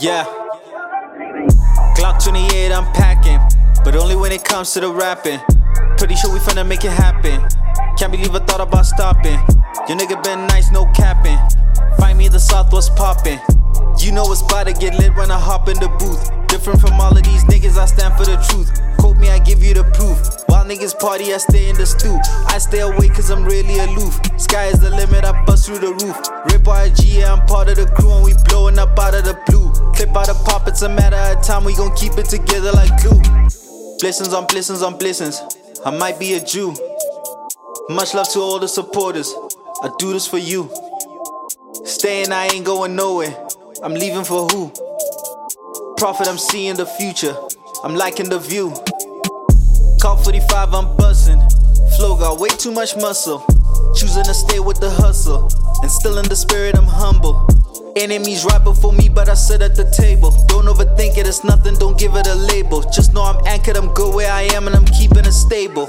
Yeah. Glock 28, I'm packing, but only when it comes to the rapping. Pretty sure we finna make it happen. Can't believe I thought about stopping. Your nigga been nice, no capping. Find me in the south, what's poppin'? You know it's about to get lit when I hop in the booth. Different from all of these niggas, I stand for the truth. Quote me, I give you the proof. While niggas party, I stay in the stew. I stay away cause I'm really aloof. Sky is the limit, I bust through the roof. Rip RG, yeah, I'm part of the crew, and we blowing up out of the blue. Clip out of pop, it's a matter of time, we gon' keep it together like glue. Blessings on blessings on blessings, I might be a Jew. Much love to all the supporters, I do this for you. Staying, I ain't going nowhere, I'm leaving for who? Prophet, I'm seeing the future, I'm liking the view. Call 45, I'm bustin'. Flow got way too much muscle. Choosing to stay with the hustle, and still in the spirit, I'm humble. Enemies right before me, but I sit at the table. Don't overthink it, it's nothing, don't give it a label. Just know I'm anchored, I'm good where I am, and I'm keeping it stable.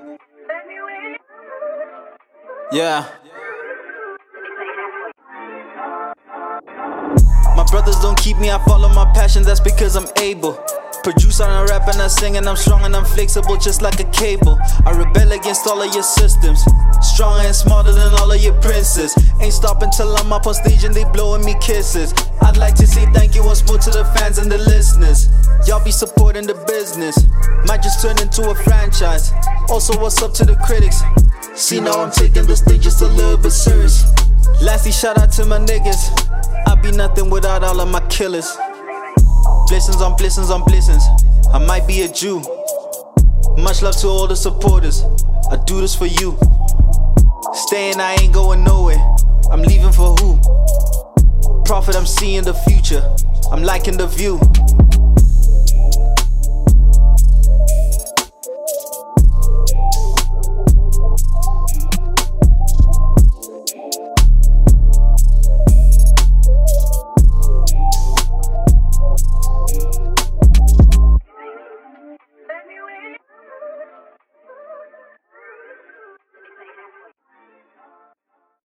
Yeah. My brothers don't keep me, I follow my passion, that's because I'm able. Produce on a rap and I sing and I'm strong and I'm flexible just like a cable. I rebel against all of your systems, stronger and smarter than all of your princes. Ain't stopping till I'm up on stage and they blowing me kisses. I'd like to say thank you once more to the fans and the listeners. Y'all be supporting the business, might just turn into a franchise. Also what's up to the critics? See now I'm taking the stage just a little bit serious. Lastly shout out to my niggas, I'd be nothing without all of my killers. Blessings on blessings on blessings, I might be a Jew. Much love to all the supporters, I do this for you. Staying, I ain't going nowhere, I'm leaving for who? Prophet, I'm seeing the future, I'm liking the view.